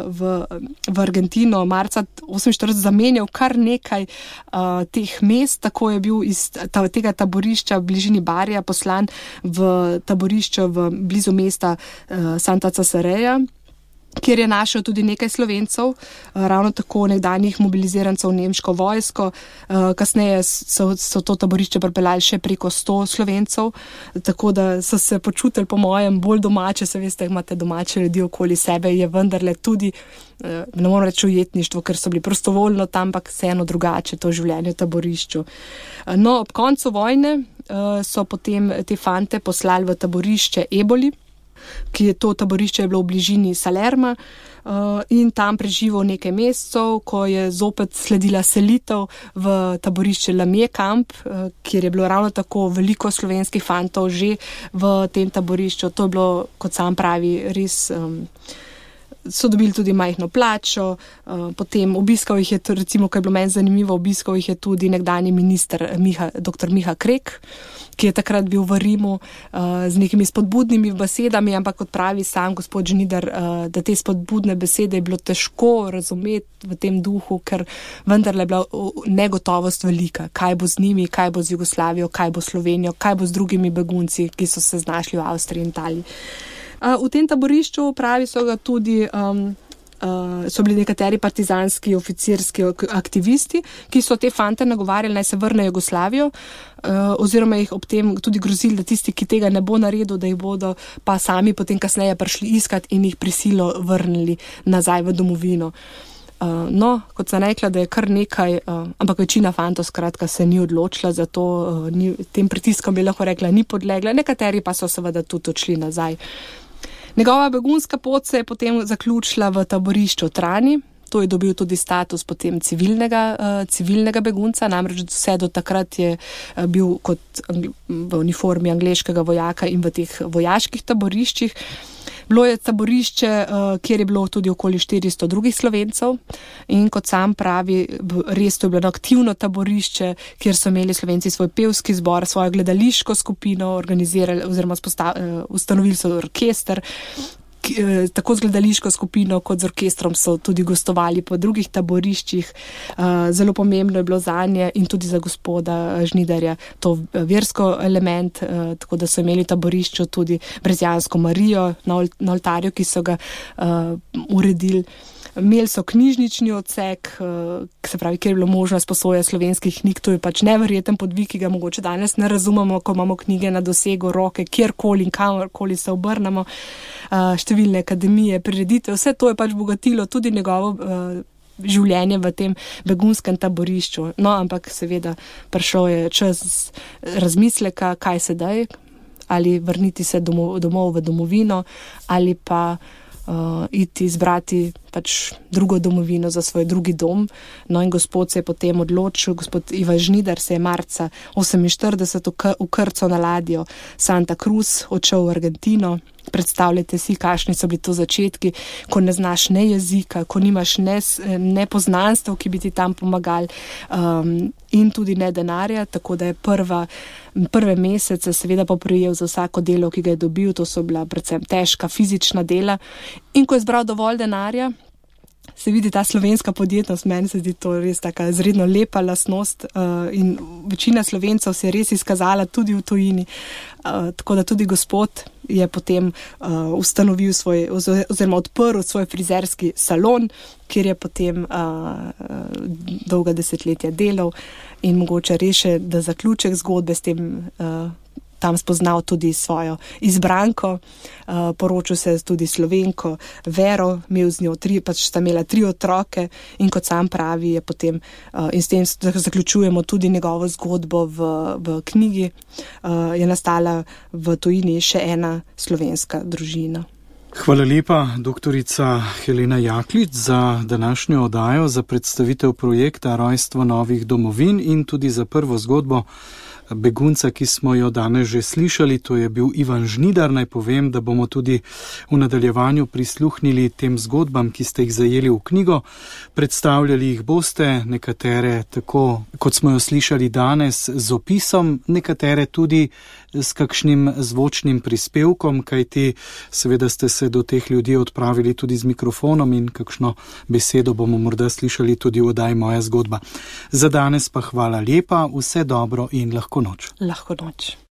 v Argentino marca 1948 zamenjal kar nekaj teh mest, tako je bil iz tega taborišča v bližini Barija poslan v taborišče blizu mesta Santa Casareja, kjer je našel tudi nekaj Slovencev, ravno tako nekdanjih mobilizirancev v nemško vojsko. Kasneje so to taborišče pripeljali še preko 100 Slovencev, tako da so se počutili po mojem bolj domače, se veste, imate domače ljudi okoli sebe, je vendarle tudi, ne moram reči ujetništvo, ker so bili prostovoljno tam, ampak vseeno drugače to življenje v taborišču. No, ob koncu vojne so potem te fante poslali v taborišče Eboli, ki je to taborišče bilo v bližini Salerma, in tam preživel nekaj mesecev, ko je zopet sledila selitev v taborišče Lamje kamp, kjer je bilo ravno tako veliko slovenskih fantov že v tem taborišču. To je bilo, kot sam pravi, res so dobili tudi majhno plačo, potem obiskal jih je, recimo, kaj je bilo meni zanimivo, obiskal jih je tudi nekdanji minister dr. Miha Krek, ki je takrat bil v Rimu z nekimi spodbudnimi besedami, ampak kot pravi sam gospod Žnidar, da te spodbudne besede je bilo težko razumeti v tem duhu, ker vendarle je bila negotovost velika, kaj bo z njimi, kaj bo z Jugoslavijo, kaj bo s Slovenijo, kaj bo z drugimi begunci, ki so se znašli v Avstriji in Italiji. V tem taborišču, pravi, so ga tudi so bili nekateri partizanski oficirski aktivisti, ki so te fante nagovarjali, naj se vrnejo v Jugoslavijo, oziroma jih ob tem tudi grozili, da tisti, ki tega ne bo naredil, da jih bodo pa sami potem kasneje prišli iskat in jih prisilo vrnili nazaj v domovino. No, kot sem rekla, da je kar nekaj, ampak večina fantov skratka se ni odločila, zato tem pritiskom bi lahko rekla, ni podlegla, nekateri pa so seveda tudi odšli nazaj. Njegova begunska pot se je potem zaključila v taborišču Trani. To je dobil tudi status potem civilnega begunca, namreč vse do takrat je bil kot v uniformi angleškega vojaka in v teh vojaških taboriščih. Bilo je taborišče, kjer je bilo tudi okoli 400 drugih Slovencev in kot sam pravi, res to je bilo aktivno taborišče, kjer so imeli Slovenci svoj pevski zbor, svojo gledališko skupino, organizirali oziroma ustanovili so orkester. Tako z gledališko skupino kot z orkestrom so tudi gostovali po drugih taboriščih. Zelo pomembno je bilo zanje in tudi za gospoda Žnidarja to versko element, tako da so imeli v taborišču tudi Brezjansko Marijo na oltarju, ki so ga uredili. Imeli so knjižnični odsek, se pravi, kjer je bilo možno sposoja slovenskih knjig. To je pač neverjeten podvig, ki ga mogoče danes ne razumemo, ko imamo knjige na dosegu roke, kjerkoli in kamorkoli se obrnemo. Številne akademije, prireditve, vse to je pač bogatilo tudi njegovo življenje v tem begunskem taborišču. No, ampak seveda prišel je čas razmisleka, kaj sedaj, ali vrniti se domov v domovino, ali pa iti izbrati pač drugo domovino za svoj drugi dom. No in gospod se je potem odločil, gospod Ivan Žnidar se je marca 1948 ukrcal na ladjo Santa Cruz, odšel v Argentino. Predstavljajte si, kakšni so bili to začetki, ko ne znaš ne jezika, ko nimaš ne poznanstev, ki bi ti tam pomagali, in tudi ne denarja, tako da je prve mesece seveda poprijel za vsako delo, ki ga je dobil. To so bila predvsem težka fizična dela. In ko je zbral dovolj denarja, se vidi ta slovenska podjetnost, meni se zdi to res taka izredno lepa lastnost, in večina Slovencev se je res izkazala tudi v tujini, tako da tudi gospod je potem ustanovil oziroma odprl svoj frizerski salon, kjer je potem dolga desetletja delal in mogoče reše, da zaključek zgodbe s tem tam spoznal tudi svojo izbranko, poročil se tudi Slovenko Vero, imel z njo sta imela 3 otroke in kot sam pravi je potem, in s tem zaključujemo tudi njegovo zgodbo v knjigi, je nastala v tujini še ena slovenska družina. Hvala lepa, doktorica Helena Jaklič, za današnjo oddajo, za predstavitev projekta Rojstvo novih domovin in tudi za prvo zgodbo begunca, ki smo jo danes že slišali. To je bil Ivan Žnidar. Naj povem, da bomo tudi v nadaljevanju prisluhnili tem zgodbam, ki ste jih zajeli v knjigo. Predstavljali jih boste, nekatere tako, kot smo jo slišali danes, z opisom, nekatere tudi s kakšnim zvočnim prispevkom, kajti seveda ste se do teh ljudi odpravili tudi z mikrofonom in kakšno besedo bomo morda slišali tudi v oddaji Moja zgodba. Za danes pa hvala lepa, vse dobro in lahko noč. Lahko noč.